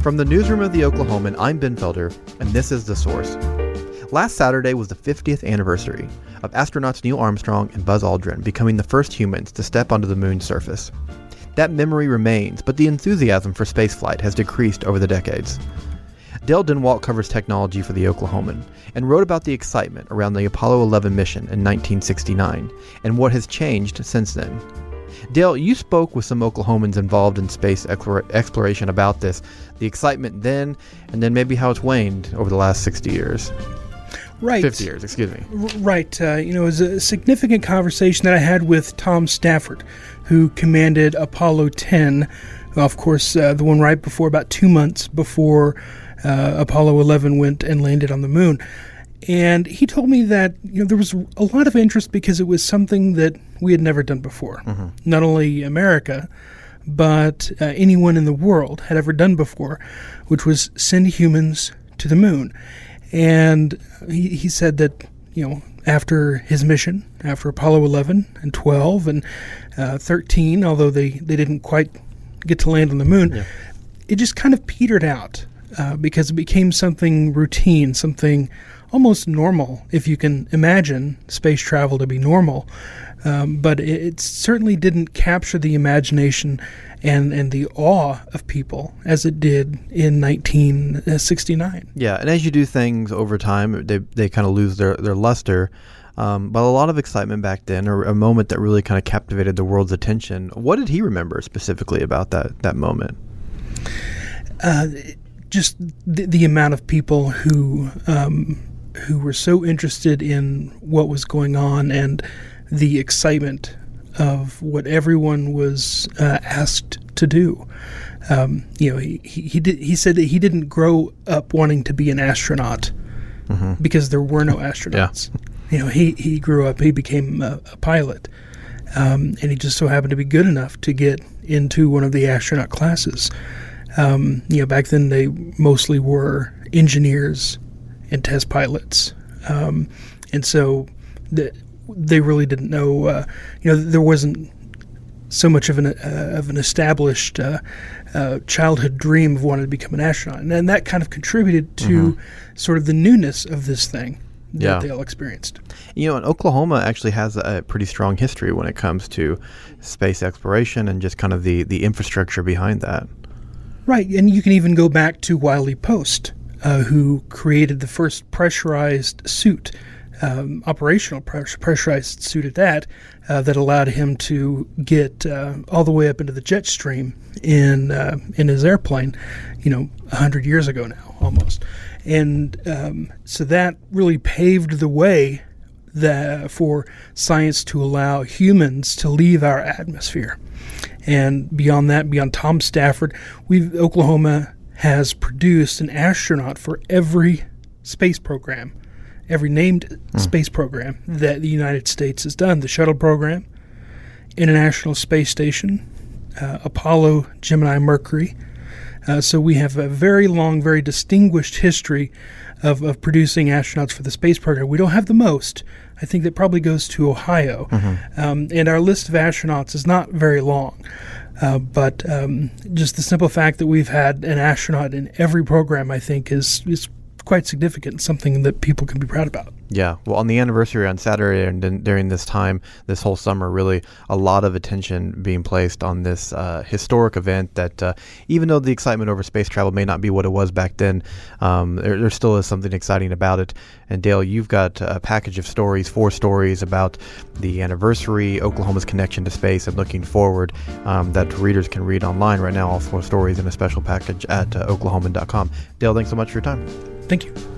From the newsroom of the Oklahoman, I'm Ben Felder, and this is The Source. Last Saturday was the 50th anniversary of astronauts Neil Armstrong and Buzz Aldrin becoming the first humans to step onto the moon's surface. That memory remains, but the enthusiasm for spaceflight has decreased over the decades. Dale Denwalt covers technology for the Oklahoman and wrote about the excitement around the Apollo 11 mission in 1969 and what has changed since then. Dale, you spoke with some Oklahomans involved in space exploration about this, the excitement then, and then maybe how it's waned over the last 60 years. Right. 50 years, excuse me. Right. It was a significant conversation that I had with Tom Stafford, who commanded Apollo 10, of course, the one right before, about 2 months before Apollo 11 went and landed on the moon. And he told me that there was a lot of interest because it was something that we had never done before. Mm-hmm. Not only America, but anyone in the world had ever done before, which was send humans to the moon. And he said that, after his mission, after Apollo 11 and 12 and 13, although they didn't quite get to land on the moon, it just kind of petered out because it became something routine, something almost normal, if you can imagine space travel to be normal. But it certainly didn't capture the imagination and the awe of people as it did in 1969. Yeah, and as you do things over time, they kind of lose their luster. But a lot of excitement back then, or a moment that really kind of captivated the world's attention. What did he remember specifically about that moment? Just the amount of people who were so interested in what was going on and the excitement of what everyone was asked to do. He said that he didn't grow up wanting to be an astronaut because there were no astronauts. Yeah. He grew up, he became a pilot, and he just so happened to be good enough to get into one of the astronaut classes. Back then they mostly were engineers and test pilots, and so they really didn't know. There wasn't so much of an established childhood dream of wanting to become an astronaut, and that kind of contributed to sort of the newness of this thing that they all experienced. And Oklahoma actually has a pretty strong history when it comes to space exploration and just kind of the infrastructure behind that. Right, and you can even go back to Wiley Post, who created the first pressurized suit, operational pressurized suit at that allowed him to get all the way up into the jet stream in his airplane, 100 years ago now, almost. And so that really paved the way for science to allow humans to leave our atmosphere. And beyond that, beyond Tom Stafford, Oklahoma has produced an astronaut for every space program, every named space program that the United States has done. The shuttle program, International Space Station, Apollo, Gemini, Mercury. So we have a very long, very distinguished history of producing astronauts for the space program. We don't have the most. I think that probably goes to Ohio. And our list of astronauts is not very long. But just the simple fact that we've had an astronaut in every program, I think, is quite significant, something that people can be proud about. Yeah. Well, on the anniversary on Saturday and then during this time, this whole summer, really a lot of attention being placed on this historic event that even though the excitement over space travel may not be what it was back then, there still is something exciting about it. And Dale, you've got a package of stories, 4 stories about the anniversary, Oklahoma's connection to space, and looking forward that readers can read online right now, all 4 stories in a special package at oklahoman.com. Dale, thanks so much for your time. Thank you.